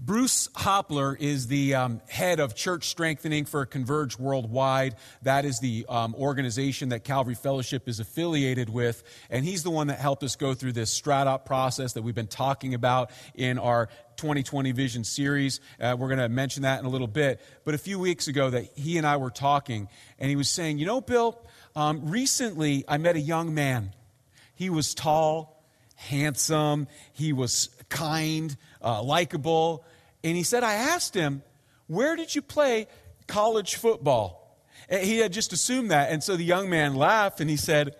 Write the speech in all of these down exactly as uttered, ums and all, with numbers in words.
Bruce Hopler is the um, head of church strengthening for Converge Worldwide. That is the um, organization that Calvary Fellowship is affiliated with. And he's the one that helped us go through this Strat-Up process that we've been talking about in our twenty twenty Vision series. Uh, we're going to mention that in a little bit. But a few weeks ago that he and I were talking, and he was saying, you know, Bill, um, recently I met a young man. He was tall, handsome, he was kind, uh, likable. And he said, I asked him, where did you play college football? And he had just assumed that. And so the young man laughed and he said,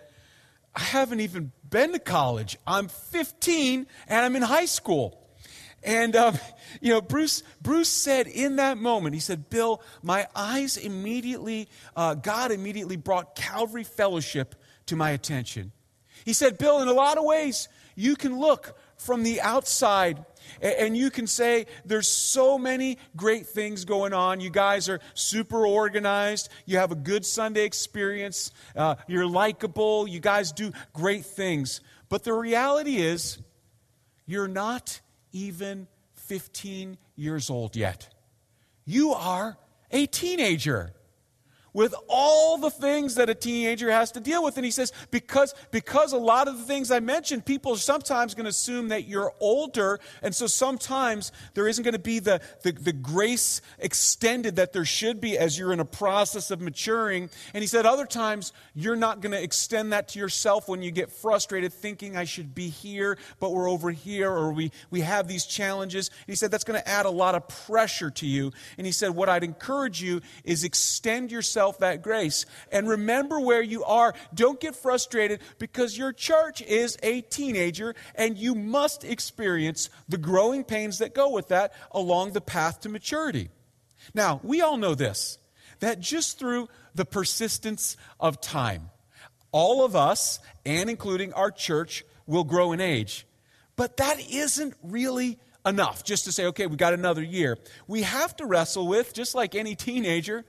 I haven't even been to college. I'm fifteen and I'm in high school. And, um, you know, Bruce Bruce said in that moment, he said, Bill, my eyes immediately, uh, God immediately brought Calvary Fellowship to my attention. He said, Bill, in a lot of ways, you can look from the outside and you can say there's so many great things going on. You guys are super organized. You have a good Sunday experience. Uh, you're likable. You guys do great things. But the reality is you're not even fifteen years old yet. You are a teenager with all the things that a teenager has to deal with. And he says, because, because a lot of the things I mentioned, people are sometimes going to assume that you're older, and so sometimes there isn't going to be the, the, the grace extended that there should be as you're in a process of maturing. And he said other times you're not going to extend that to yourself when you get frustrated thinking I should be here, but we're over here, or we, we have these challenges. And he said that's going to add a lot of pressure to you. And he said what I'd encourage you is extend yourself that grace. And remember where you are. Don't get frustrated because your church is a teenager and you must experience the growing pains that go with that along the path to maturity. Now, we all know this, that just through the persistence of time, all of us, and including our church, will grow in age. But that isn't really enough just to say, okay, we got another year. We have to wrestle with, just like any teenager,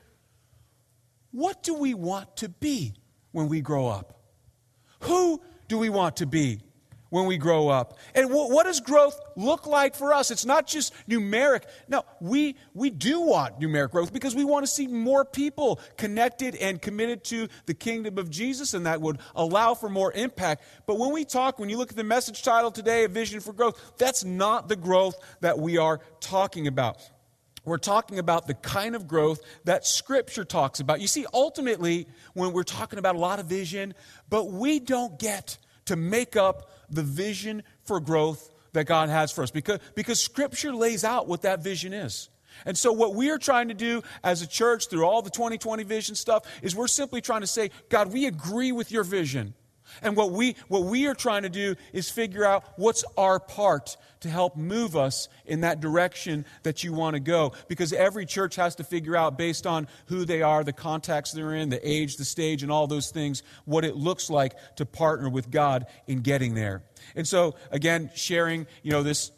what do we want to be when we grow up? Who do we want to be when we grow up? And what, what does growth look like for us? It's not just numeric. No, we, we do want numeric growth because we want to see more people connected and committed to the kingdom of Jesus, and that would allow for more impact. But when we talk, when you look at the message title today, A Vision for Growth, that's not the growth that we are talking about. We're talking about the kind of growth that Scripture talks about. You see, ultimately, when we're talking about a lot of vision, but we don't get to make up the vision for growth that God has for us because, because Scripture lays out what that vision is. And so what we are trying to do as a church through all the twenty twenty vision stuff is we're simply trying to say, God, we agree with your vision. And what we what we are trying to do is figure out what's our part to help move us in that direction that you want to go. Because every church has to figure out, based on who they are, the context they're in, the age, the stage, and all those things, what it looks like to partner with God in getting there. And so, again, sharing, you know, this,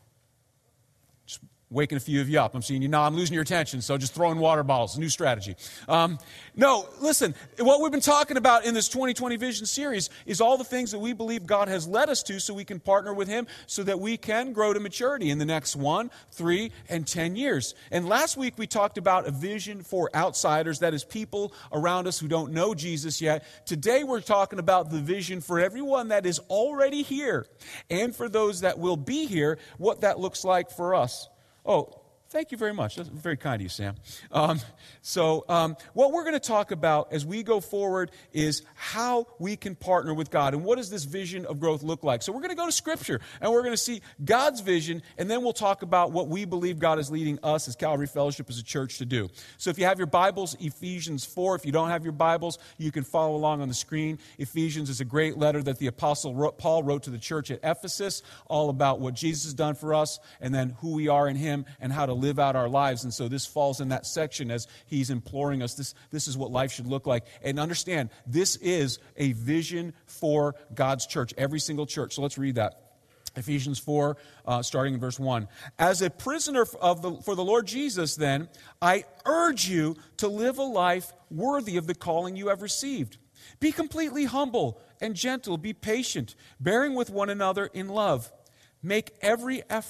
just waking a few of you up. I'm seeing you now. I'm losing your attention, so just throwing water bottles. New strategy. Um, no, listen, what we've been talking about in this twenty twenty Vision series is all the things that we believe God has led us to so we can partner with Him so that we can grow to maturity in the next one, three, and ten years. And last week we talked about a vision for outsiders, that is people around us who don't know Jesus yet. Today we're talking about the vision for everyone that is already here and for those that will be here, what that looks like for us. Oh, thank you very much. That's very kind of you, Sam. Um, so um, what we're going to talk about as we go forward is how we can partner with God. And what does this vision of growth look like? So we're going to go to Scripture, and we're going to see God's vision, and then we'll talk about what we believe God is leading us as Calvary Fellowship as a church to do. So if you have your Bibles, Ephesians four. If you don't have your Bibles, you can follow along on the screen. Ephesians is a great letter that the Apostle Paul wrote to the church at Ephesus, all about what Jesus has done for us, and then who we are in Him, and how to live out our lives. And so this falls in that section as he's imploring us. This, this is what life should look like. And understand, this is a vision for God's church, every single church. So let's read that. Ephesians four, uh, starting in verse one. As a prisoner of the, for the Lord Jesus, then, I urge you to live a life worthy of the calling you have received. Be completely humble and gentle. Be patient, bearing with one another in love. Make every effort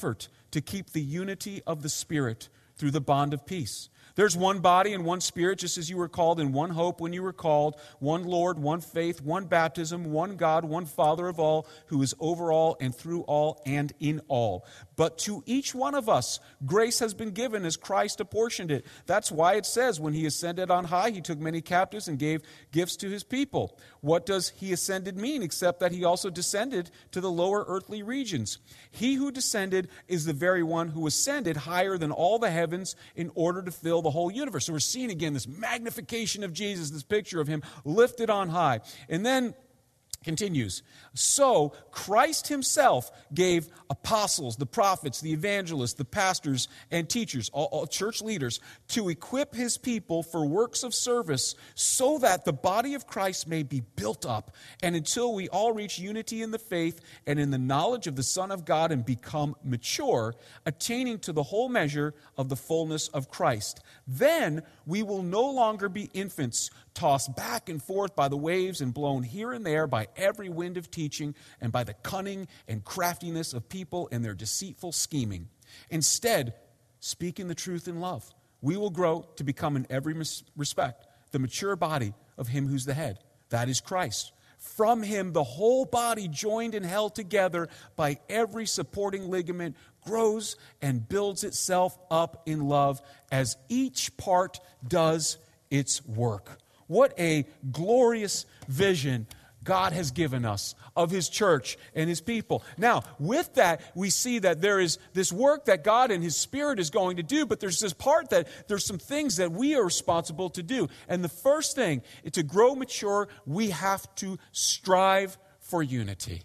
to keep the unity of the Spirit through the bond of peace. There's one body and one Spirit, just as you were called, in one hope when you were called, one Lord, one faith, one baptism, one God, one Father of all, who is over all and through all and in all. But to each one of us, grace has been given as Christ apportioned it. That's why it says, when he ascended on high, he took many captives and gave gifts to his people. What does he ascended mean, except that he also descended to the lower earthly regions? He who descended is the very one who ascended higher than all the heavens in order to fill the whole universe. So we're seeing again this magnification of Jesus, this picture of him lifted on high. And then continues, so Christ himself gave apostles, the prophets, the evangelists, the pastors, and teachers, all, all church leaders, to equip his people for works of service so that the body of Christ may be built up, and until we all reach unity in the faith and in the knowledge of the Son of God and become mature, attaining to the whole measure of the fullness of Christ. Then we will no longer be infants, tossed back and forth by the waves and blown here and there by every wind of teaching and by the cunning and craftiness of people and their deceitful scheming. Instead, speaking the truth in love, we will grow to become in every respect the mature body of him who's the head. That is Christ. From him, the whole body, joined and held together by every supporting ligament, grows and builds itself up in love as each part does its work. What a glorious vision God has given us of his church and his people. Now, with that, we see that there is this work that God and his Spirit is going to do, but there's this part that there's some things that we are responsible to do. And the first thing, to grow mature, we have to strive for unity.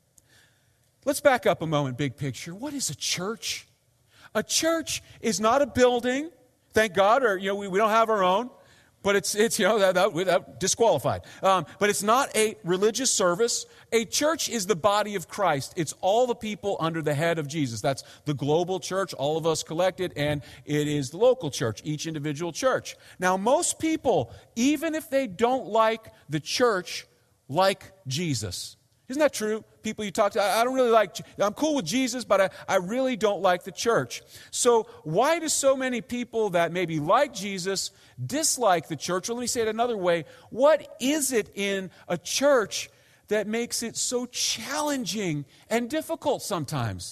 Let's back up a moment, big picture. What is a church? A church is not a building, thank God, or you know, we, we don't have our own. But it's, it's you know, that, that, that disqualified. Um, but it's not a religious service. A church is the body of Christ. It's all the people under the head of Jesus. That's the global church, all of us collected, and it is the local church, each individual church. Now, most people, even if they don't like the church, like Jesus. Isn't that true? People you talk to, I don't really like, I'm cool with Jesus, but I, I really don't like the church. So why do so many people that maybe like Jesus dislike the church? Or let me say it another way. What is it in a church that makes it so challenging and difficult sometimes?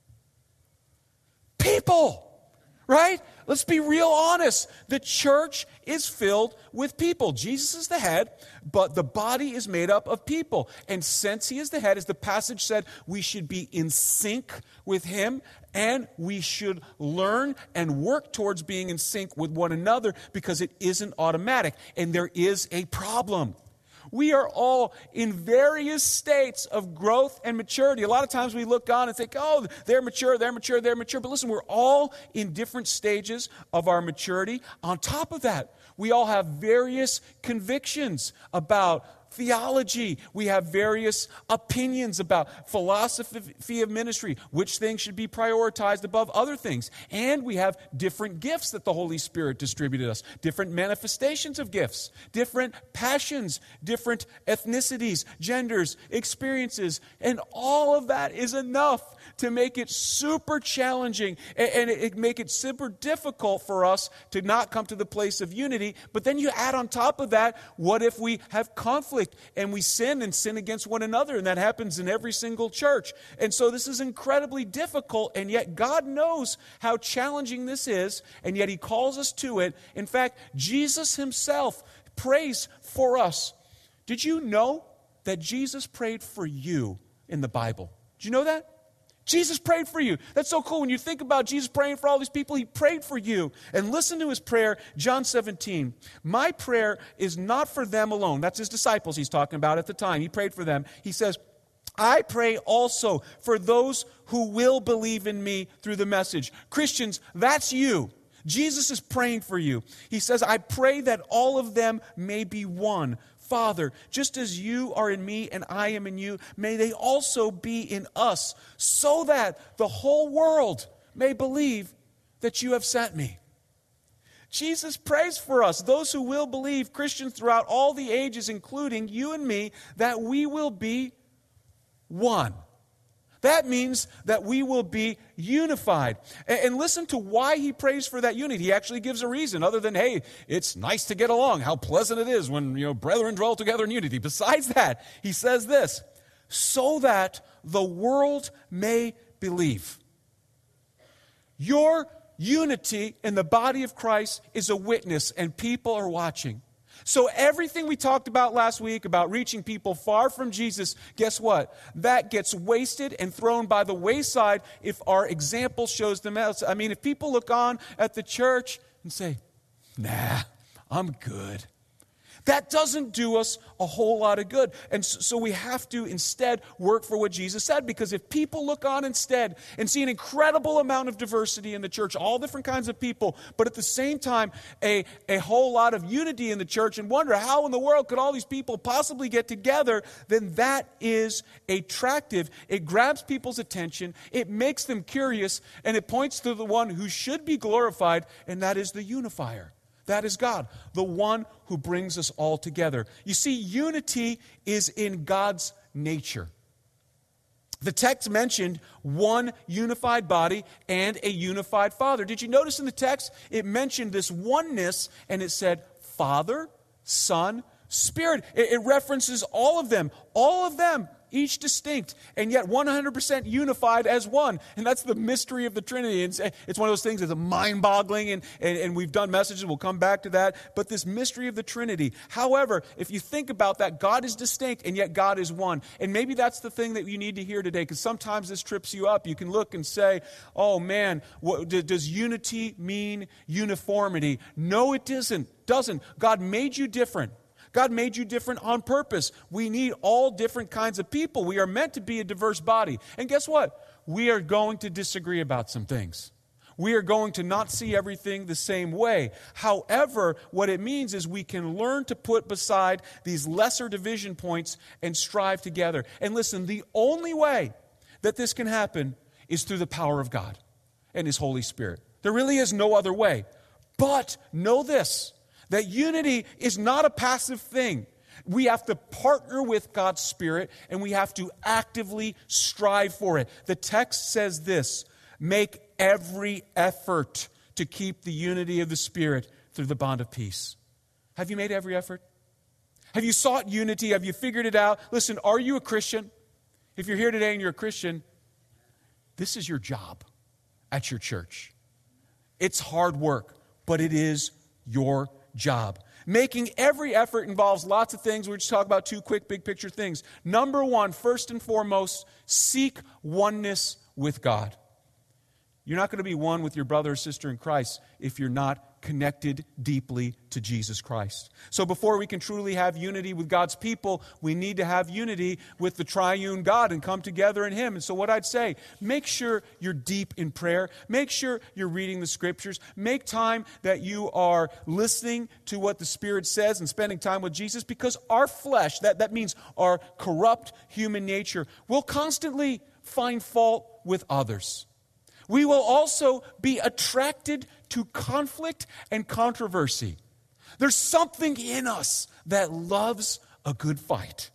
People, right? Let's be real honest. The church is filled with people. Jesus is the head, but the body is made up of people. And since he is the head, as the passage said, we should be in sync with him, and we should learn and work towards being in sync with one another, because it isn't automatic. And there is a problem. We are all in various states of growth and maturity. A lot of times we look on and think, oh, they're mature, they're mature, they're mature. But listen, we're all in different stages of our maturity. On top of that, we all have various convictions about theology. We have various opinions about philosophy of ministry, which things should be prioritized above other things. And we have different gifts that the Holy Spirit distributed us, different manifestations of gifts, different passions, different ethnicities, genders, experiences, and all of that is enough to make it super challenging and, and it, it make it super difficult for us to not come to the place of unity. But then you add on top of that, what if we have conflict and we sin and sin against one another? And that happens in every single church. And so this is incredibly difficult, and yet God knows how challenging this is, and yet he calls us to it. In fact, Jesus himself prays for us. Did you know that Jesus prayed for you in the Bible? Did you know that? Jesus prayed for you. That's so cool. When you think about Jesus praying for all these people, he prayed for you. And listen to his prayer, John seventeen. My prayer is not for them alone. That's his disciples he's talking about at the time. He prayed for them. He says, I pray also for those who will believe in me through the message. Christians, that's you. Jesus is praying for you. He says, I pray that all of them may be one. Father, just as you are in me and I am in you, may they also be in us, so that the whole world may believe that you have sent me. Jesus prays for us, those who will believe, Christians throughout all the ages, including you and me, that we will be one. That means that we will be unified. And listen to why he prays for that unity. He actually gives a reason other than, hey, it's nice to get along. How pleasant it is when, you know, brethren dwell together in unity. Besides that, he says this, so that the world may believe. Your unity in the body of Christ is a witness, and people are watching. So everything we talked about last week about reaching people far from Jesus, guess what? That gets wasted and thrown by the wayside if our example shows them else. I mean, if people look on at the church and say, nah, I'm good. That doesn't do us a whole lot of good. And so we have to instead work for what Jesus said, because if people look on instead and see an incredible amount of diversity in the church, all different kinds of people, but at the same time a, a whole lot of unity in the church, and wonder how in the world could all these people possibly get together, then that is attractive. It grabs people's attention, it makes them curious, and it points to the one who should be glorified, and that is the unifier. That is God, the one who brings us all together. You see, unity is in God's nature. The text mentioned one unified body and a unified Father. Did you notice in the text, it mentioned this oneness, and it said Father, Son, Spirit. It, it references all of them, all of them. Each distinct, and yet one hundred percent unified as one. And that's the mystery of the Trinity. It's, it's one of those things that's mind-boggling, and, and, and we've done messages, we'll come back to that. But this mystery of the Trinity. However, if you think about that, God is distinct, and yet God is one. And maybe that's the thing that you need to hear today, because sometimes this trips you up. You can look and say, oh man, what, does unity mean uniformity? No, it doesn't. Doesn't. God made you different. God made you different on purpose. We need all different kinds of people. We are meant to be a diverse body. And guess what? We are going to disagree about some things. We are going to not see everything the same way. However, what it means is we can learn to put beside these lesser division points and strive together. And listen, the only way that this can happen is through the power of God and His Holy Spirit. There really is no other way. But know this, that unity is not a passive thing. We have to partner with God's Spirit, and we have to actively strive for it. The text says this, make every effort to keep the unity of the Spirit through the bond of peace. Have you made every effort? Have you sought unity? Have you figured it out? Listen, are you a Christian? If you're here today and you're a Christian, this is your job at your church. It's hard work, but it is your job. Making every effort involves lots of things. We're just talking about two quick big picture things. Number one, first and foremost, seek oneness with God. You're not going to be one with your brother or sister in Christ if you're not connected deeply to Jesus Christ. So before we can truly have unity with God's people, we need to have unity with the triune God and come together in Him. And so what I'd say, make sure you're deep in prayer. Make sure you're reading the Scriptures. Make time that you are listening to what the Spirit says and spending time with Jesus, because our flesh, that, that means our corrupt human nature, will constantly find fault with others. We will also be attracted to conflict and controversy. There's something in us that loves a good fight.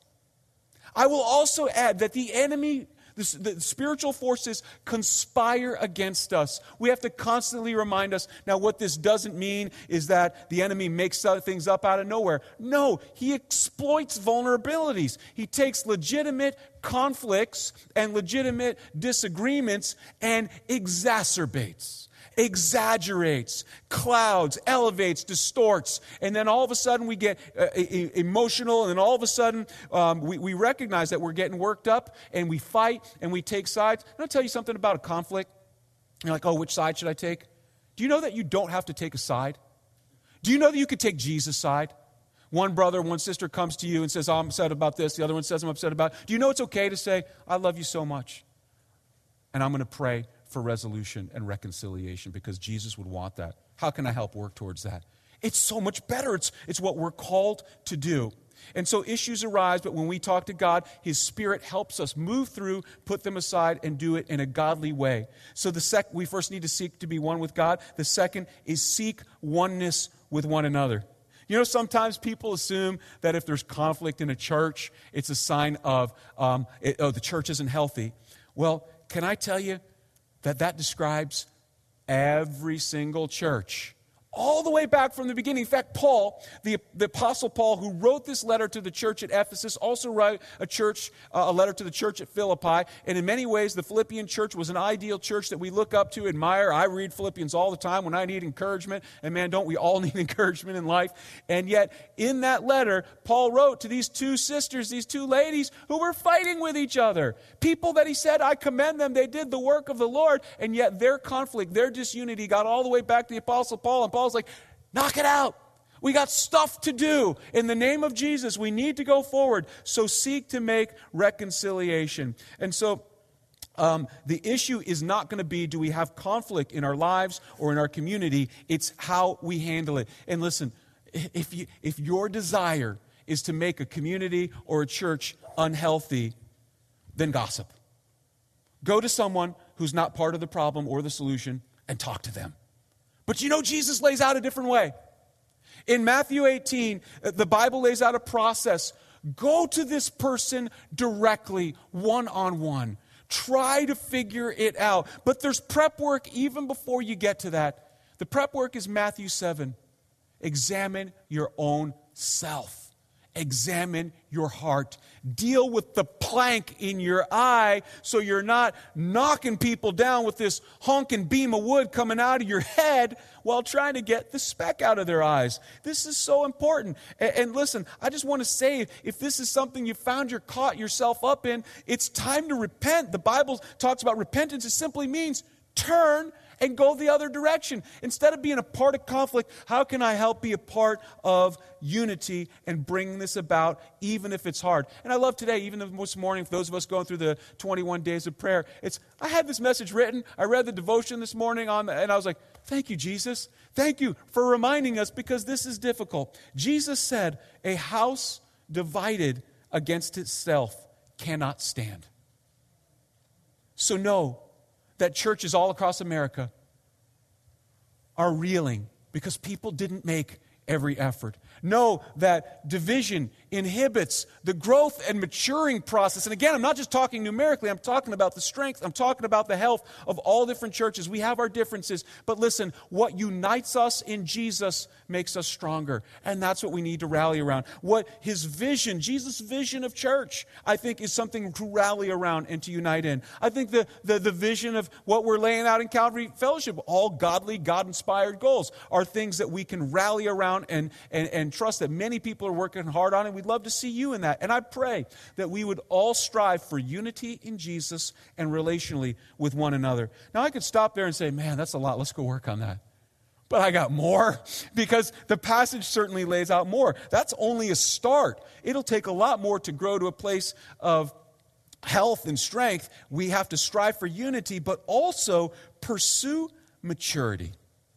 I will also add that the enemy, the, the spiritual forces conspire against us. We have to constantly remind us. Now, what this doesn't mean is that the enemy makes things up out of nowhere. No, he exploits vulnerabilities. He takes legitimate conflicts and legitimate disagreements and exacerbates, exaggerates, clouds, elevates, distorts, and then all of a sudden we get uh, emotional, and then all of a sudden um, we, we recognize that we're getting worked up, and we fight, and we take sides. And I'll tell you something about a conflict. You're like, oh, which side should I take? Do you know that you don't have to take a side? Do you know that you could take Jesus' side? One brother, one sister comes to you and says, oh, I'm upset about this. The other one says, I'm upset about it. Do you know it's okay to say, I love you so much, and I'm going to pray for resolution and reconciliation, because Jesus would want that. How can I help work towards that? It's so much better. It's, it's what we're called to do. And so issues arise, but when we talk to God, His Spirit helps us move through, put them aside, and do it in a godly way. So the sec- we first need to seek to be one with God. The second is seek oneness with one another. You know, sometimes people assume that if there's conflict in a church, it's a sign of, um, it, oh, the church isn't healthy. Well, can I tell you that that describes every single church? All the way back from the beginning. In fact, Paul, the, the Apostle Paul, who wrote this letter to the church at Ephesus, also wrote a church, uh, a letter to the church at Philippi. And in many ways, the Philippian church was an ideal church that we look up to, admire. I read Philippians all the time when I need encouragement. And man, don't we all need encouragement in life? And yet, in that letter, Paul wrote to these two sisters, these two ladies who were fighting with each other. People that he said, I commend them. They did the work of the Lord. And yet, their conflict, their disunity got all the way back to the Apostle Paul. And Paul Paul's like, knock it out. We got stuff to do. In the name of Jesus, we need to go forward. So seek to make reconciliation. And so um, the issue is not going to be, do we have conflict in our lives or in our community? It's how we handle it. And listen, if you, if your desire is to make a community or a church unhealthy, then gossip. Go to someone who's not part of the problem or the solution and talk to them. But you know, Jesus lays out a different way. In Matthew eighteen, the Bible lays out a process. Go to this person directly, one-on-one. Try to figure it out. But there's prep work even before you get to that. The prep work is Matthew seven. Examine your own self. Examine your heart. Deal with the plank in your eye so you're not knocking people down with this honking beam of wood coming out of your head while trying to get the speck out of their eyes. This is so important. And, and listen, I just want to say, if this is something you found you're caught yourself up in, it's time to repent. The Bible talks about repentance. It simply means turn and go the other direction. Instead of being a part of conflict, how can I help be a part of unity and bring this about, even if it's hard? And I love today, even this morning, for those of us going through the twenty-one days of prayer, it's, I had this message written, I read the devotion this morning, on, and I was like, thank you, Jesus. Thank you for reminding us, because this is difficult. Jesus said, a house divided against itself cannot stand. So know that churches all across America are reeling because people didn't make every effort. Know that division inhibits the growth and maturing process. And again, I'm not just talking numerically, I'm talking about the strength, I'm talking about the health of all different churches. We have our differences, but listen, what unites us in Jesus makes us stronger. And that's what we need to rally around. What his vision, Jesus' vision of church, I think is something to rally around and to unite in. I think the, the, the vision of what we're laying out in Calvary Fellowship, all godly, God-inspired goals, are things that we can rally around and, and, and trust that many people are working hard on, and we'd love to see you in that. And I pray that we would all strive for unity in Jesus and relationally with one another. Now, I could stop there and say, man, that's a lot. Let's go work on that. But I got more, because the passage certainly lays out more. That's only a start. It'll take a lot more to grow to a place of health and strength. We have to strive for unity, but also pursue maturity.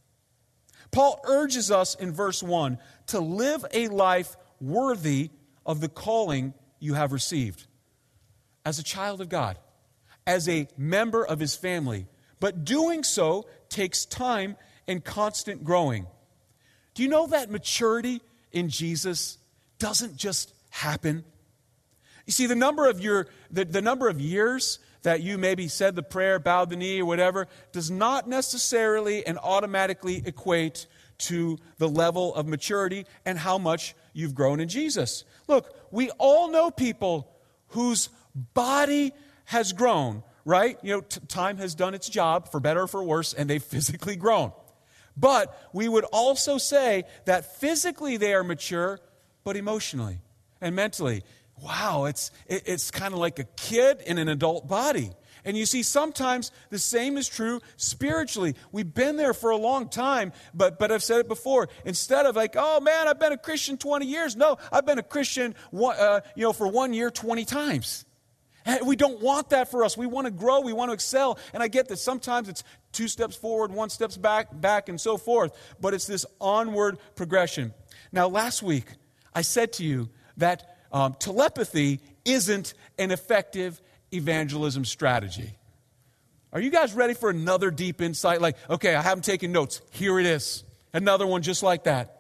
Paul urges us in verse one to live a life worthy of the calling you have received as a child of God, as a member of his family. But doing so takes time and constant growing. Do you know that maturity in Jesus doesn't just happen? You see, the number of your the, the number of years that you maybe said the prayer, bowed the knee, or whatever, does not necessarily and automatically equate to the level of maturity and how much you've grown in Jesus. Look, we all know people whose body has grown, right? You know, t- time has done its job, for better or for worse, and they've physically grown. But we would also say that physically they are mature, but emotionally and mentally, wow, it's it, it's kind of like a kid in an adult body. And you see, sometimes the same is true spiritually. We've been there for a long time, but but I've said it before. Instead of like, oh man, I've been a Christian twenty years. No, I've been a Christian one, uh, you know, for one year, twenty times. And we don't want that for us. We want to grow. We want to excel. And I get that sometimes it's two steps forward, one steps back, back, and so forth. But it's this onward progression. Now, last week, I said to you that um, telepathy isn't an effective evangelism strategy. Are you guys ready for another deep insight? Like, okay, I haven't taken notes. Here it is. Another one just like that.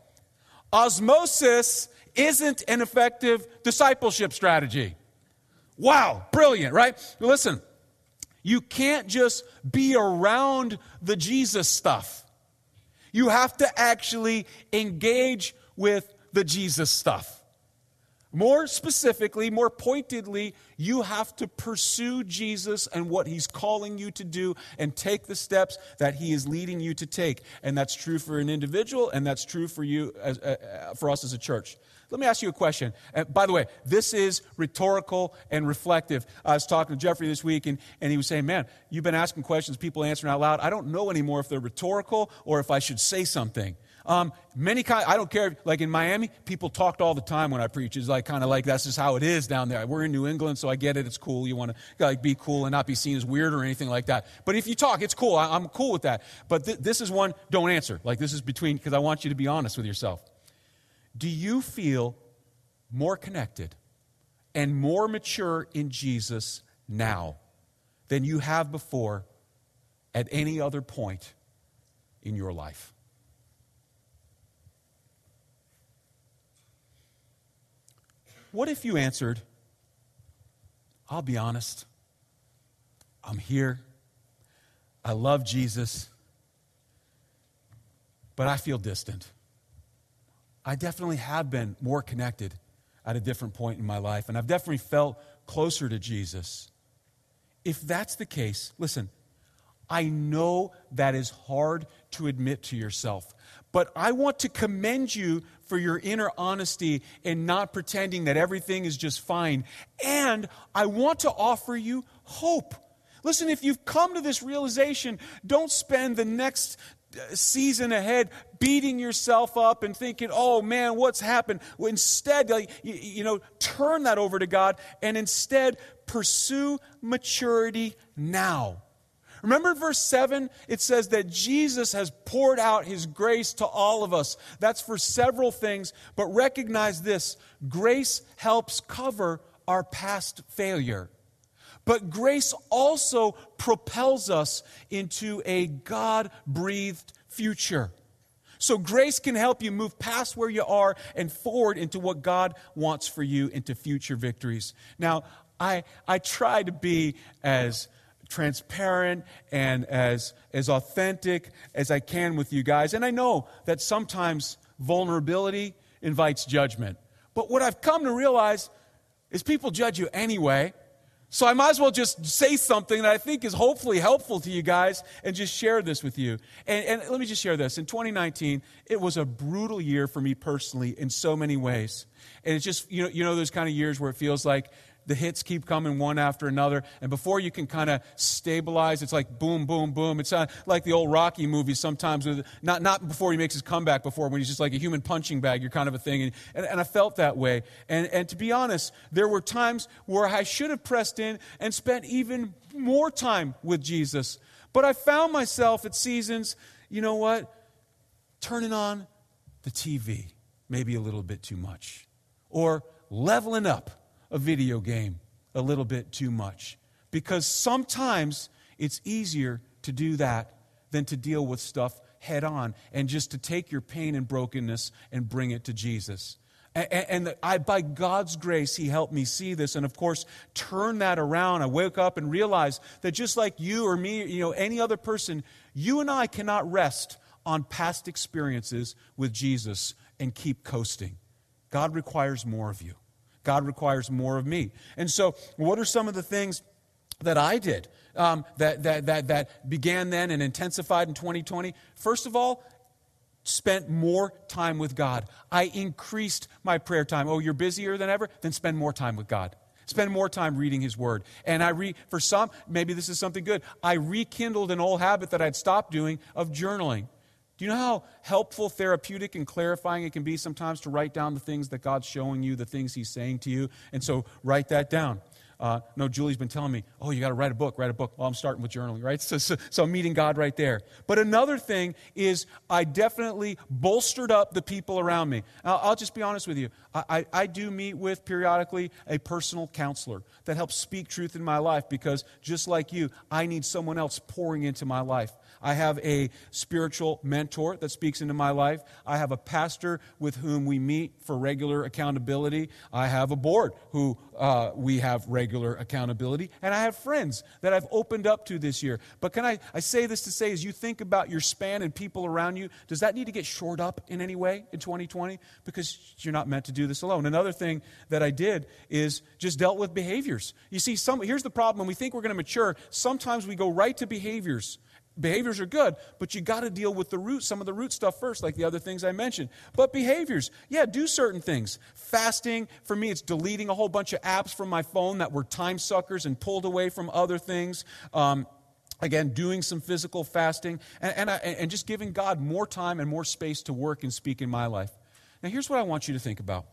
Osmosis isn't an effective discipleship strategy. Wow, brilliant, right? Listen, You can't just be around the Jesus stuff. You have to actually engage with the Jesus stuff. More specifically, more pointedly, you have to pursue Jesus and what he's calling you to do and take the steps that he is leading you to take. And that's true for an individual, and that's true for you, as, uh, for us as a church. Let me ask you a question. Uh, by the way, this is rhetorical and reflective. I was talking to Jeffrey this week, and, and he was saying, man, you've been asking questions, people answering out loud. I don't know anymore if they're rhetorical or if I should say something. Um, many kind, I don't care, like in Miami, people talked all the time when I preach. It's like kind of like that's just how it is down there. We're in New England, so I get it. It's cool. You want to like be cool and not be seen as weird or anything like that. But if you talk, it's cool. I, I'm cool with that. But th- this is one, don't answer. Like this is between, because I want you to be honest with yourself. Do you feel more connected and more mature in Jesus now than you have before at any other point in your life? What if you answered, I'll be honest, I'm here, I love Jesus, but I feel distant. I definitely have been more connected at a different point in my life, and I've definitely felt closer to Jesus. If that's the case, listen, I know that is hard to admit to yourself, but I want to commend you for your inner honesty and not pretending that everything is just fine. And I want to offer you hope. Listen, if you've come to this realization, don't spend the next season ahead beating yourself up and thinking, oh man, what's happened? Well, instead, like, you, you know, turn that over to God and instead pursue maturity now. Remember in verse seven, it says that Jesus has poured out his grace to all of us. That's for several things, but recognize this, grace helps cover our past failure. But grace also propels us into a God-breathed future. So grace can help you move past where you are and forward into what God wants for you, into future victories. Now, I I try to be as transparent and as, as authentic as I can with you guys. And I know that sometimes vulnerability invites judgment. But what I've come to realize is people judge you anyway. So I might as well just say something that I think is hopefully helpful to you guys and just share this with you. And, and let me just share this. In twenty nineteen, it was a brutal year for me personally in so many ways. And it's just, you know, you know those kind of years where it feels like the hits keep coming one after another, and before you can kind of stabilize, it's like boom, boom, boom. It's uh, like the old Rocky movie sometimes, with not not before he makes his comeback, before when he's just like a human punching bag, you're kind of a thing. And, and, and I felt that way. And, and to be honest, there were times where I should have pressed in and spent even more time with Jesus. But I found myself at seasons, you know what, turning on the T V maybe a little bit too much, or leveling up a video game a little bit too much. Because sometimes it's easier to do that than to deal with stuff head on and just to take your pain and brokenness and bring it to Jesus. And, and I, by God's grace, he helped me see this and, of course, turn that around. I woke up and realized that just like you or me, you know, any other person, you and I cannot rest on past experiences with Jesus and keep coasting. God requires more of you. God requires more of me. And so what are some of the things that I did um, that, that, that, that began then and intensified in twenty twenty? First of all, spent more time with God. I increased my prayer time. Oh, you're busier than ever? Then spend more time with God. Spend more time reading his word. And I re, for some, maybe this is something good, I rekindled an old habit that I'd stopped doing of journaling. Do you know how helpful, therapeutic, and clarifying it can be sometimes to write down the things that God's showing you, the things he's saying to you? And so write that down. Uh, no, Julie's been telling me, oh, you got to write a book, write a book. Well, I'm starting with journaling, right? So, so, so I'm meeting God right there. But another thing is I definitely bolstered up the people around me. I'll, I'll just be honest with you. I, I, I do meet with, periodically, a personal counselor that helps speak truth in my life because just like you, I need someone else pouring into my life. I have a spiritual mentor that speaks into my life. I have a pastor with whom we meet for regular accountability. I have a board who uh, we have regular accountability. And I have friends that I've opened up to this year. But can I, I say this to say, as you think about your span and people around you, does that need to get shored up in any way in twenty twenty? Because you're not meant to do this alone. Another thing that I did is just dealt with behaviors. You see, some here's the problem. When we think we're going to mature, sometimes we go right to behaviors. Behaviors are good, but you got to deal with the root, some of the root stuff first, like the other things I mentioned. But behaviors, yeah, do certain things. Fasting, for me, it's deleting a whole bunch of apps from my phone that were time suckers and pulled away from other things. Um, Again, doing some physical fasting and, and, I, and just giving God more time and more space to work and speak in my life. Now, here's what I want you to think about.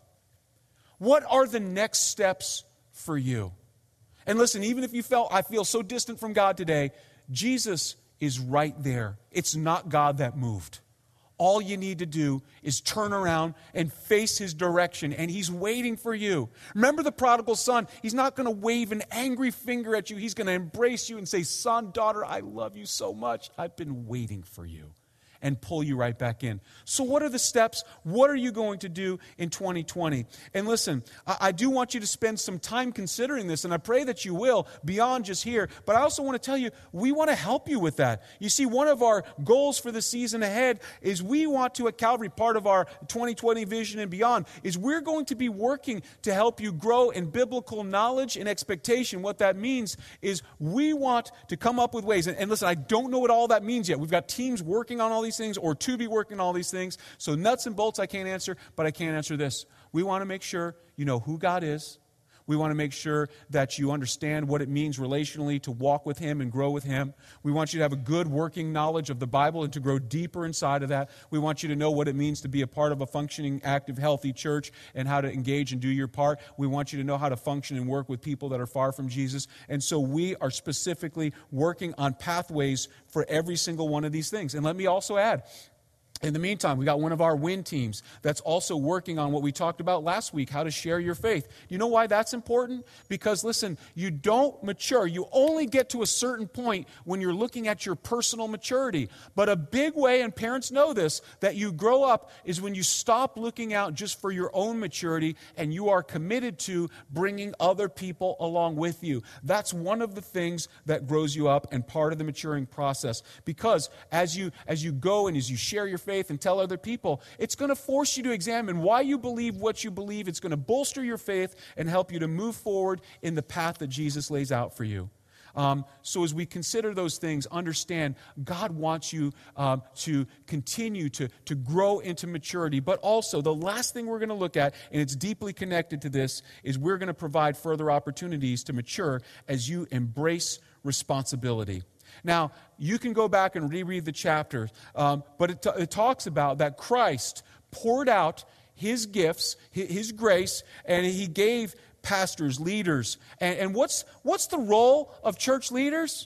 What are the next steps for you? And listen, even if you felt, I feel so distant from God today, Jesus is right there. It's not God that moved. All you need to do is turn around and face His direction, and He's waiting for you. Remember the prodigal son? He's not going to wave an angry finger at you. He's going to embrace you and say, son, daughter, I love you so much. I've been waiting for you. And pull you right back in. So what are the steps? What are you going to do in twenty twenty? And listen, I, I do want you to spend some time considering this, and I pray that you will, beyond just here. But I also want to tell you, we want to help you with that. You see, one of our goals for the season ahead is we want to, at Calvary, part of our twenty twenty vision and beyond, is we're going to be working to help you grow in biblical knowledge and expectation. What that means is we want to come up with ways. And, and listen, I don't know what all that means yet. We've got teams working on all these things or to be working on all these things. So nuts and bolts I can't answer, but I can answer this. We want to make sure you know who God is. We want to make sure that you understand what it means relationally to walk with Him and grow with Him. We want you to have a good working knowledge of the Bible and to grow deeper inside of that. We want you to know what it means to be a part of a functioning, active, healthy church and how to engage and do your part. We want you to know how to function and work with people that are far from Jesus. And so we are specifically working on pathways for every single one of these things. And let me also add, in the meantime, we got one of our WIN teams that's also working on what we talked about last week, how to share your faith. You know why that's important? Because, listen, you don't mature. You only get to a certain point when you're looking at your personal maturity. But a big way, and parents know this, that you grow up is when you stop looking out just for your own maturity and you are committed to bringing other people along with you. That's one of the things that grows you up and part of the maturing process. Because as you, as you go and as you share your faith, and tell other people, it's going to force you to examine why you believe what you believe. It's going to bolster your faith and help you to move forward in the path that Jesus lays out for you. Um, so as we consider those things, understand God wants you um, to continue to, to grow into maturity. But also, the last thing we're going to look at, and it's deeply connected to this, is we're going to provide further opportunities to mature as you embrace responsibility. Now, you can go back and reread the chapter, um, but it, t- it talks about that Christ poured out His gifts, His, his grace, and He gave pastors, leaders. And, and what's, what's the role of church leaders?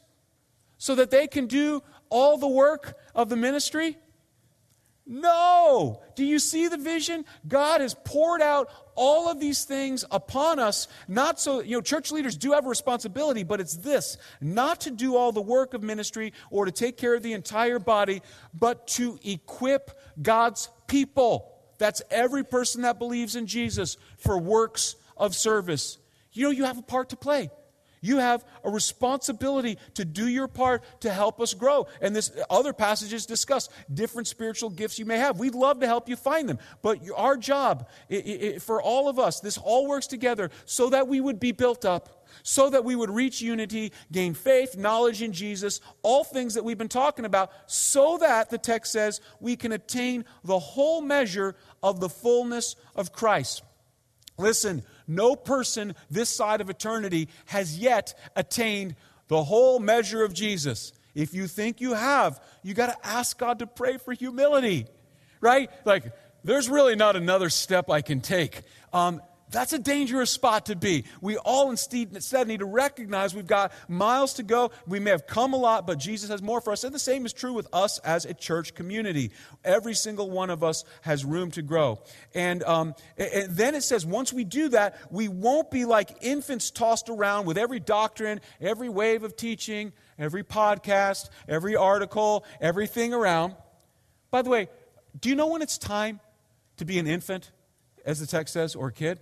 So that they can do all the work of the ministry? No! Do you see the vision? God has poured out all of these things upon us, not so, you know, church leaders do have a responsibility, but it's this, not to do all the work of ministry or to take care of the entire body, but to equip God's people. That's every person that believes in Jesus for works of service. You know, you have a part to play. You have a responsibility to do your part to help us grow. And this other passages discuss different spiritual gifts you may have. We'd love to help you find them. But our job, it, it, for all of us, this all works together so that we would be built up, so that we would reach unity, gain faith, knowledge in Jesus, all things that we've been talking about, so that, the text says, we can attain the whole measure of the fullness of Christ. Listen, no person this side of eternity has yet attained the whole measure of Jesus. If you think you have, you got to ask God to pray for humility, right? Like, there's really not another step I can take. Um, That's a dangerous spot to be. We all instead need to recognize we've got miles to go. We may have come a lot, but Jesus has more for us. And the same is true with us as a church community. Every single one of us has room to grow. And, um, and then it says once we do that, we won't be like infants tossed around with every doctrine, every wave of teaching, every podcast, every article, everything around. By the way, do you know when it's time to be an infant, as the text says, or a kid?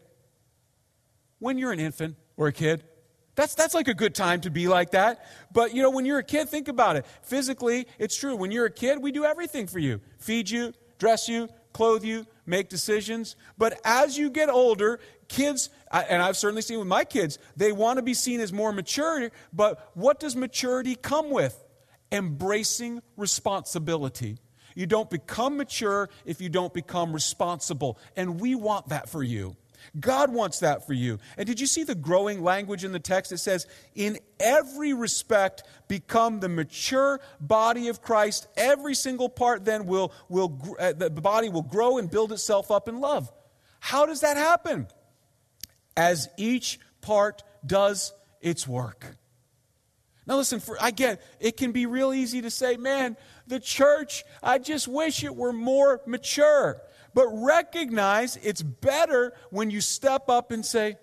When you're an infant or a kid. That's that's like a good time to be like that. But, you know, when you're a kid, think about it. Physically, it's true. When you're a kid, we do everything for you. Feed you, dress you, clothe you, make decisions. But as you get older, kids, and I've certainly seen with my kids, they want to be seen as more mature. But what does maturity come with? Embracing responsibility. You don't become mature if you don't become responsible. And we want that for you. God wants that for you. And did you see the growing language in the text? It says, in every respect, become the mature body of Christ. Every single part then will, will uh, the body will grow and build itself up in love. How does that happen? As each part does its work. Now listen, for, I get it can be real easy to say, man, the church, I just wish it were more mature. But recognize it's better when you step up and say,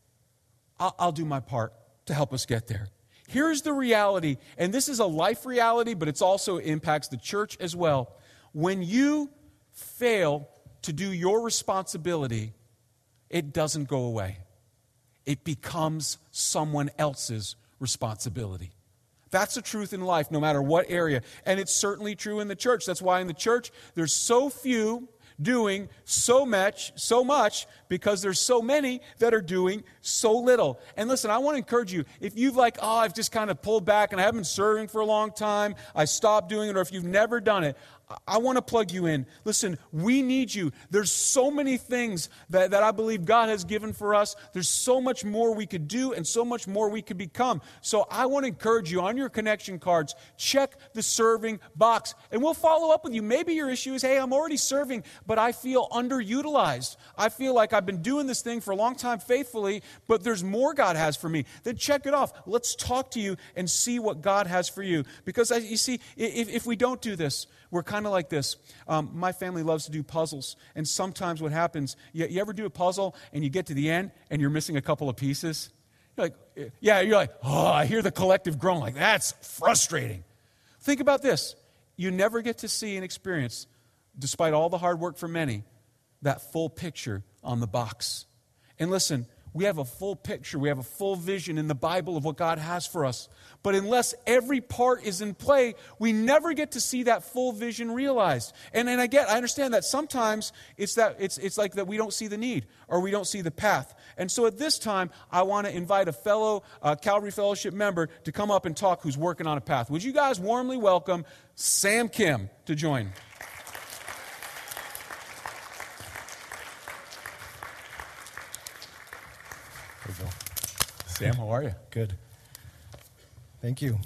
I'll, I'll do my part to help us get there. Here's the reality, and this is a life reality, but it also impacts the church as well. When you fail to do your responsibility, it doesn't go away. It becomes someone else's responsibility. That's the truth in life, no matter what area. And it's certainly true in the church. That's why in the church, there's so few doing so much, so much, because there's so many that are doing so little. And listen, I want to encourage you, if you've like, oh, I've just kind of pulled back and I haven't been serving for a long time, I stopped doing it, or if you've never done it, I want to plug you in. Listen, we need you. There's so many things that, that I believe God has given for us. There's so much more we could do and so much more we could become. So I want to encourage you, on your connection cards, check the serving box. And we'll follow up with you. Maybe your issue is, hey, I'm already serving, but I feel underutilized. I feel like I've been doing this thing for a long time faithfully, but there's more God has for me. Then check it off. Let's talk to you and see what God has for you. Because, you see, if, if we don't do this, we're kind of like this. Um, my family loves to do puzzles. And sometimes what happens, you, you ever do a puzzle and you get to the end and you're missing a couple of pieces? You're like, yeah, you're like, oh, I hear the collective groan. Like, that's frustrating. Think about this. You never get to see and experience, despite all the hard work for many, that full picture on the box. And listen, we have a full picture, we have a full vision in the Bible of what God has for us. But unless every part is in play, we never get to see that full vision realized. And, and I get, I understand that sometimes it's that it's it's like that we don't see the need or we don't see the path. And so at this time, I want to invite a fellow uh, Calvary Fellowship member to come up and talk who's working on a path. Would you guys warmly welcome Sam Kim to join? Sam, how are you? Good. Thank you.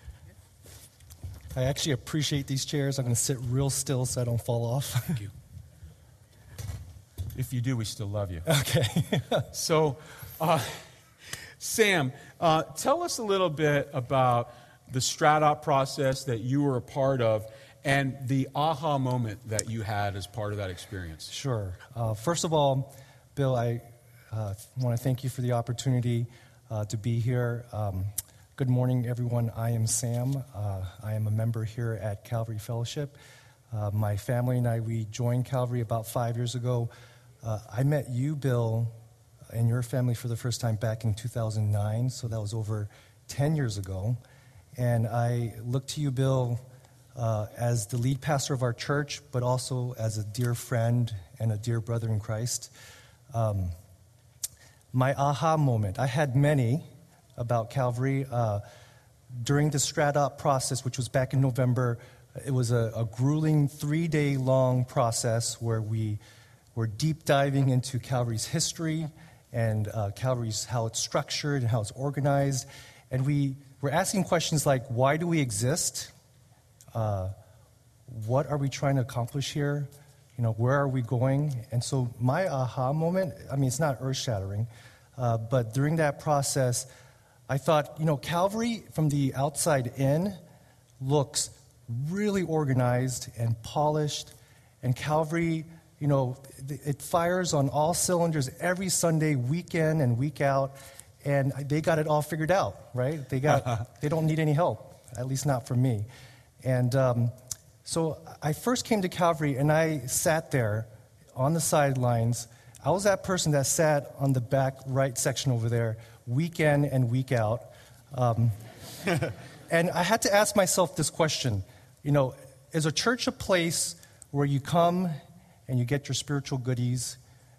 I actually appreciate these chairs. I'm going to sit real still so I don't fall off. Thank you. If you do, we still love you. Okay. so, uh, Sam, uh, tell us a little bit about the Strat-Op process that you were a part of and the aha moment that you had as part of that experience. Sure. Uh, first of all, Bill, I uh, want to thank you for the opportunity uh, to be here. Um, good morning, everyone. I am Sam. Uh, I am a member here at Calvary Fellowship. Uh, my family and I, we joined Calvary about five years ago. Uh, I met you, Bill, and your family for the first time back in two thousand nine, so that was over ten years ago. And I look to you, Bill, uh, as the lead pastor of our church, but also as a dear friend and a dear brother in Christ. Um, my aha moment, I had many about Calvary. Uh, during the Strat-Op process, which was back in November, it was a, a grueling three-day-long process where we were deep diving into Calvary's history and uh, Calvary's, how it's structured and how it's organized. And we were asking questions like, why do we exist? Uh, what are we trying to accomplish here? You know, where are we going? And so my aha moment, I mean, it's not earth-shattering, uh, but during that process, I thought, you know, Calvary from the outside in looks really organized and polished, and Calvary, you know, it fires on all cylinders every Sunday, week in and week out, and they got it all figured out, right? They got, they don't need any help. at least not for me. And um, so I first came to Calvary, and I sat there on the sidelines. I was that person that sat on the back right section over there, week in and week out. Um, and I had to ask myself this question, you know, is a church a place where you come and you get your spiritual goodies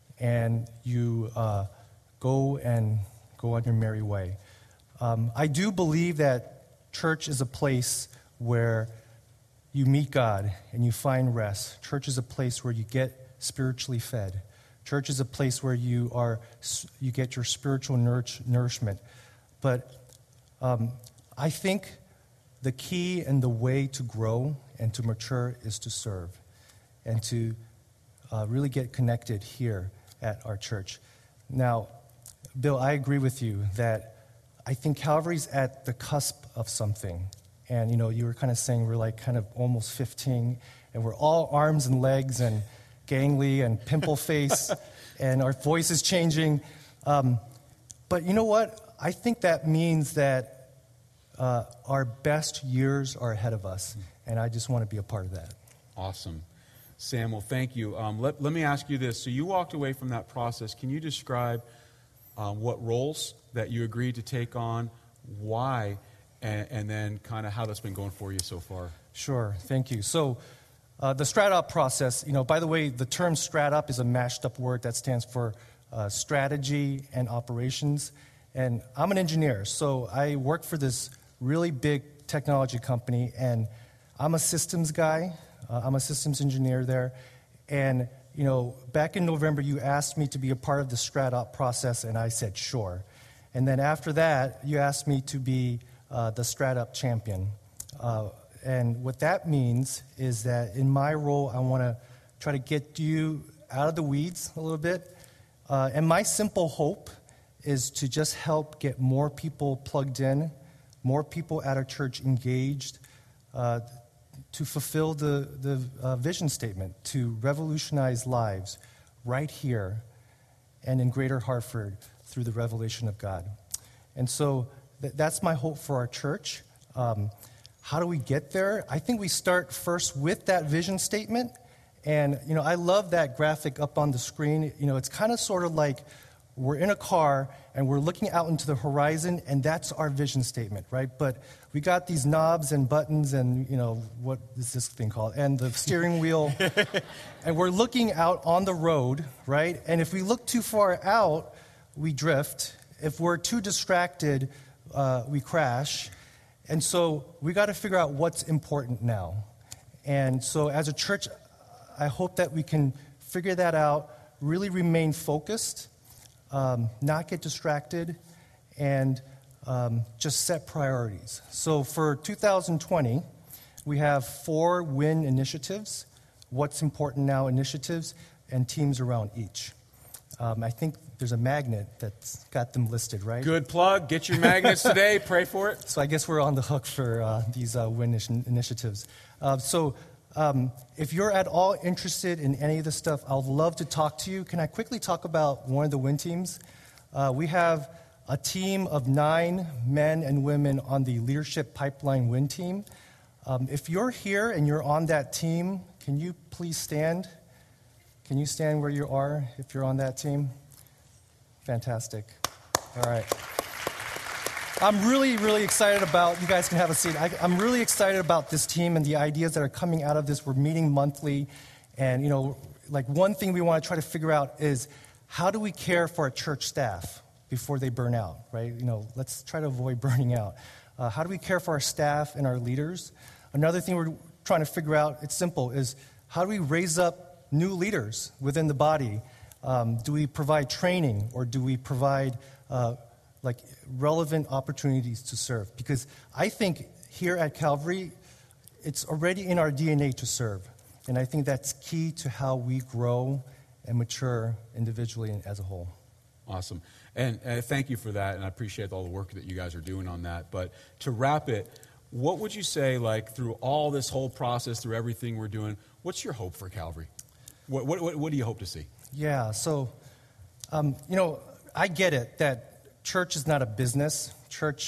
and you uh, go and go on your merry way? Um, I do believe that church is a place where you meet God and you find rest. Church is a place where you get spiritually fed. Church is a place where you are you get your spiritual nourish, nourishment. But um, I think the key and the way to grow and to mature is to serve and to uh, really get connected here at our church. Now, Bill, I agree with you that I think Calvary's at the cusp of something. And, you know, you were kind of saying we're like kind of almost fifteen, and we're all arms and legs and gangly and pimple face, and our voice is changing. Um, but you know what? I think that means that uh, our best years are ahead of us, and I just want to be a part of that. Awesome. Sam, well, thank you. Um, let, let me ask you this. So you walked away from that process. Can you describe um, what roles that you agreed to take on, why, and, and then kind of how that's been going for you so far? Sure. Thank you. So uh, the StratUp process, you know, by the way, the term StratUp is a mashed up word that stands for uh, strategy and operations. And I'm an engineer, so I work for this really big technology company, and I'm a systems guy. Uh, I'm a systems engineer there. And, you know, back in November, you asked me to be a part of the StratUp process, and I said sure. And then after that, you asked me to be uh, the StratUp champion. Uh, and what that means is that in my role, I want to try to get you out of the weeds a little bit. Uh, and my simple hope is to just help get more people plugged in, more people at our church engaged, uh, to fulfill the, the uh, vision statement, to revolutionize lives right here and in Greater Hartford through the revelation of God. And so th- that's my hope for our church. Um, how do we get there? I think we start first with that vision statement. And, you know, I love that graphic up on the screen. You know, it's kind of sort of like we're in a car and we're looking out into the horizon, and that's our vision statement, right? But we got these knobs and buttons and, you know, what is this thing called? And the steering wheel. And we're looking out on the road, right? And if we look too far out, we drift. If we're too distracted, uh, we crash. And so we got to figure out what's important now. And so as a church, I hope that we can figure that out, really remain focused, Um, not get distracted, and um, just set priorities. So for two thousand twenty, we have four WIN initiatives, What's Important Now initiatives, and teams around each. Um, I think there's a magnet that's got them listed, right? Good plug. Get your magnets today. Pray for it. So I guess we're on the hook for uh, these uh, WIN initiatives. Uh, so Um, if you're at all interested in any of this stuff, I'd love to talk to you. Can I quickly talk about one of the WIN teams? Uh, we have a team of nine men and women on the Leadership Pipeline WIN team. Um, if you're here and you're on that team, can you please stand? Can you stand where you are if you're on that team? Fantastic. All right. I'm really, really excited about, you guys can have a seat. I, I'm really excited about this team and the ideas that are coming out of this. We're meeting monthly. And, you know, like one thing we want to try to figure out is how do we care for our church staff before they burn out, right? You know, let's try to avoid burning out. Uh, how do we care for our staff and our leaders? Another thing we're trying to figure out, it's simple, is how do we raise up new leaders within the body? Um, do we provide training, or do we provide uh, like relevant opportunities to serve? Because I think here at Calvary, it's already in our D N A to serve. And I think that's key to how we grow and mature individually and as a whole. Awesome. And, and thank you for that, and I appreciate all the work that you guys are doing on that. But to wrap it, what would you say, like, through all this whole process, through everything we're doing, what's your hope for Calvary? What, what, what, what do you hope to see? Yeah, so, um, you know, I get it that church is not a business. Church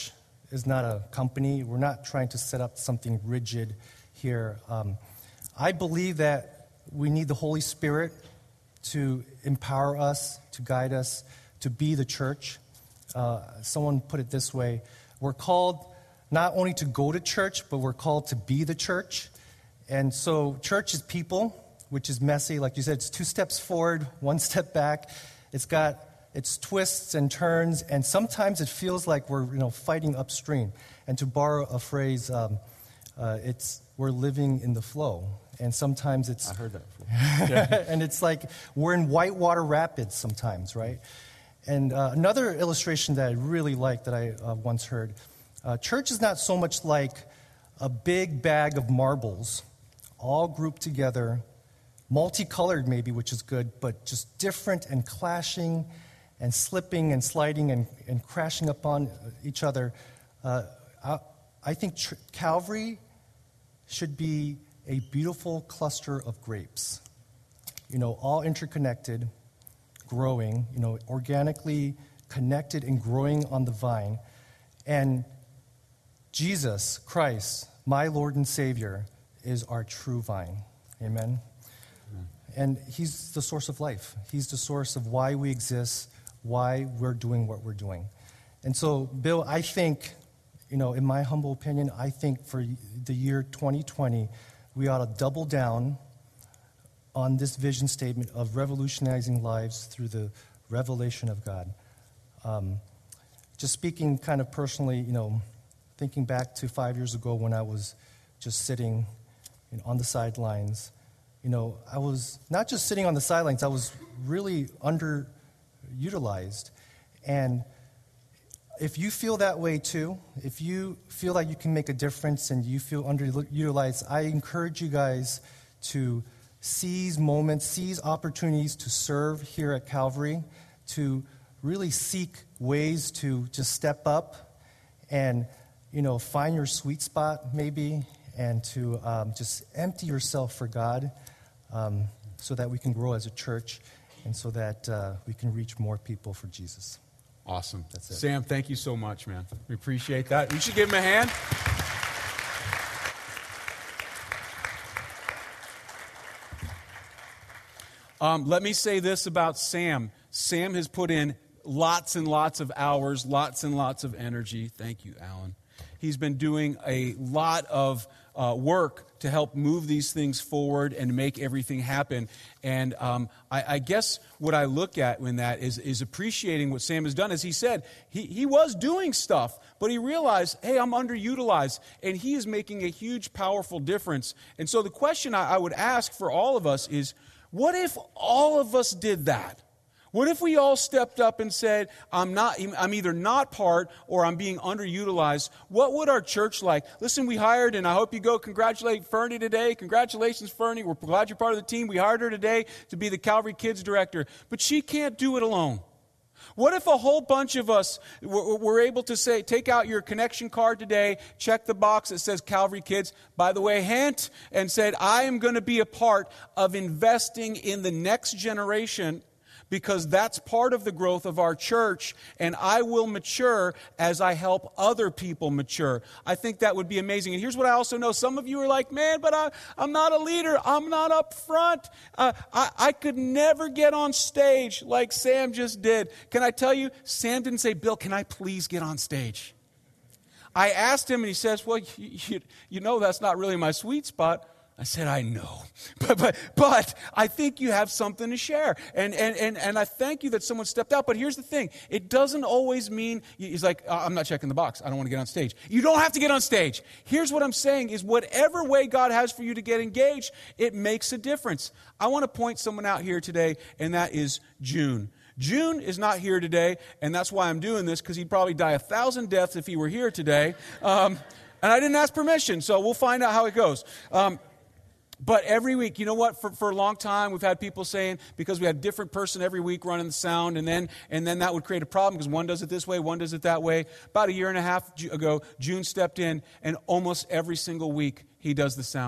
is not a company. We're not trying to set up something rigid here. Um, I believe that we need the Holy Spirit to empower us, to guide us, to be the church. Uh, someone put it this way: we're called not only to go to church, but we're called to be the church. And so church is people, which is messy. Like you said, it's two steps forward, one step back. It's got its twists and turns, and sometimes it feels like we're, you know, fighting upstream. And to borrow a phrase, um, uh, it's we're living in the flow. And sometimes it's... I heard that before. And it's like we're in whitewater rapids sometimes, right? And uh, another illustration that I really like that I uh, once heard, uh, church is not so much like a big bag of marbles all grouped together, multicolored maybe, which is good, but just different and clashing and slipping and sliding and, and crashing upon each other. Uh, I, I think tr- Calvary should be a beautiful cluster of grapes, you know, all interconnected, growing, you know, organically connected and growing on the vine. And Jesus Christ, my Lord and Savior, is our true vine. Amen? Amen. And he's the source of life. He's the source of why we exist, why we're doing what we're doing. And so, Bill, I think, you know, in my humble opinion, I think for the year twenty twenty, we ought to double down on this vision statement of revolutionizing lives through the revelation of God. Um, just speaking kind of personally, you know, thinking back to five years ago when I was just sitting, you know, on the sidelines, you know, I was not just sitting on the sidelines, I was really underutilized. And if you feel that way too, if you feel like you can make a difference and you feel underutilized, I encourage you guys to seize moments, seize opportunities to serve here at Calvary, to really seek ways to just step up and, you know, find your sweet spot maybe, and to um, just empty yourself for God, um, so that we can grow as a church and so that uh, we can reach more people for Jesus. Awesome. That's it. Sam, thank you so much, man. We appreciate that. You should give him a hand. Um, let me say this about Sam. Sam has put in lots and lots of hours, lots and lots of energy. Thank you, Alan. He's been doing a lot of uh, work to help move these things forward and make everything happen. And um, I, I guess what I look at in that is, is appreciating what Sam has done. As he said, he, he was doing stuff, but he realized, hey, I'm underutilized. And he is making a huge, powerful difference. And so the question I, I would ask for all of us is, what if all of us did that? What if we all stepped up and said, I'm not, I'm either not part or I'm being underutilized? What would our church like? Listen, we hired, and I hope you go congratulate Fernie today. Congratulations, Fernie. We're glad you're part of the team. We hired her today to be the Calvary Kids Director. But she can't do it alone. What if a whole bunch of us were able to say, take out your connection card today, check the box that says Calvary Kids, by the way, hint, and said, I am going to be a part of investing in the next generation, because that's part of the growth of our church, and I will mature as I help other people mature. I think that would be amazing. And here's what I also know. Some of you are like, man, but I, I'm not a leader. I'm not up front. Uh, I, I could never get on stage like Sam just did. Can I tell you, Sam didn't say, Bill, can I please get on stage? I asked him, and he says, well, you, you, you know that's not really my sweet spot. I said, I know, but, but but I think you have something to share. And, and, and, and I thank you that someone stepped out. But here's the thing. It doesn't always mean, he's like, I'm not checking the box. I don't want to get on stage. You don't have to get on stage. Here's what I'm saying is whatever way God has for you to get engaged, it makes a difference. I want to point someone out here today, and that is June. June is not here today, and that's why I'm doing this, because he'd probably die a thousand deaths if he were here today. Um, and I didn't ask permission, so we'll find out how it goes. Um, But every week, you know what, for, for a long time, we've had people saying, because we had a different person every week running the sound, and then and then that would create a problem because one does it this way, one does it that way. About a year and a half ago, June stepped in, and almost every single week he does the sound.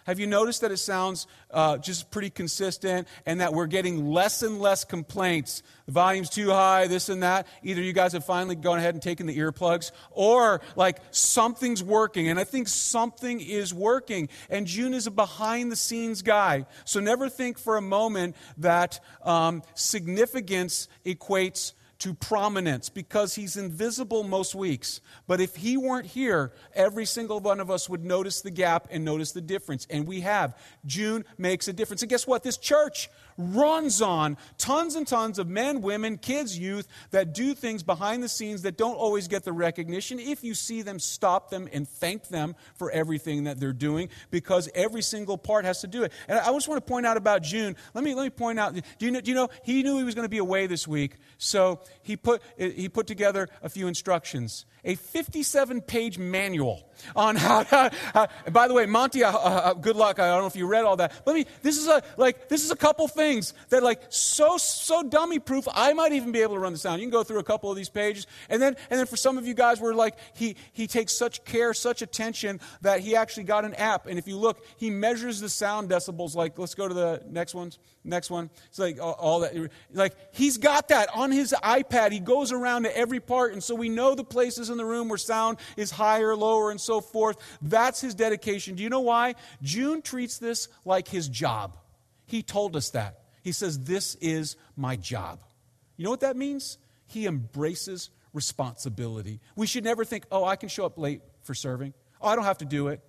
Have you noticed that it sounds uh, just pretty consistent and that we're getting less and less complaints? The volume's too high, this and that. Either you guys have finally gone ahead and taken the earplugs or like something's working. And I think something is working. And June is a behind-the-scenes guy. So never think for a moment that um, significance equates to prominence, because he's invisible most weeks. But if he weren't here, every single one of us would notice the gap and notice the difference. And we have. June makes a difference. And guess what? This church runs on tons and tons of men, women, kids, youth that do things behind the scenes that don't always get the recognition. If you see them, stop them and thank them for everything that they're doing, because every single part has to do it. And I just want to point out about June. Let me let me point out. Do you know? Do you know he knew he was going to be away this week, so he put he put together a few instructions, a fifty-seven page manual on how to. How, by the way, Monty, uh, uh, good luck. I don't know if you read all that. Let me. This is a like. This is a couple things that like so so dummy proof. I might even be able to run this down. You can go through a couple of these pages, and then and then for some of you guys, we're like he he takes such care, such attention that he actually got an app. And if you look, he measures the sound decibels. Like, let's go to the next one. Next one. It's like all, all that. Like he's got that on his iPad. He goes around to every part, and so we know the places in the room where sound is higher, lower, and so forth. That's his dedication. Do you know why? June treats this like his job. He told us that. He says, this is my job. You know what that means? He embraces responsibility. We should never think, oh, I can show up late for serving. Oh, I don't have to do it.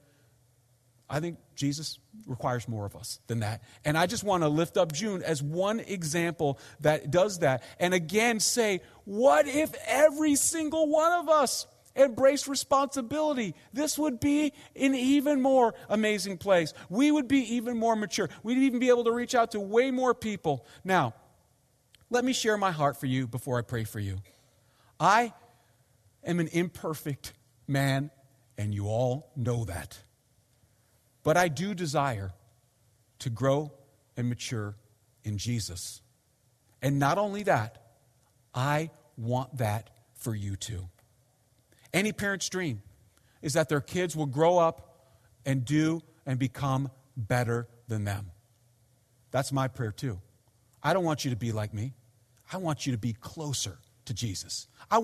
I think Jesus requires more of us than that. And I just want to lift up June as one example that does that. And again say, what if every single one of us embraced responsibility? This would be an even more amazing place. We would be even more mature. We'd even be able to reach out to way more people. Now, let me share my heart for you before I pray for you. I am an imperfect man, and you all know that. But I do desire to grow and mature in Jesus. And not only that, I want that for you too. Any parent's dream is that their kids will grow up and do and become better than them. That's my prayer too. I don't want you to be like me. I want you to be closer to Jesus. I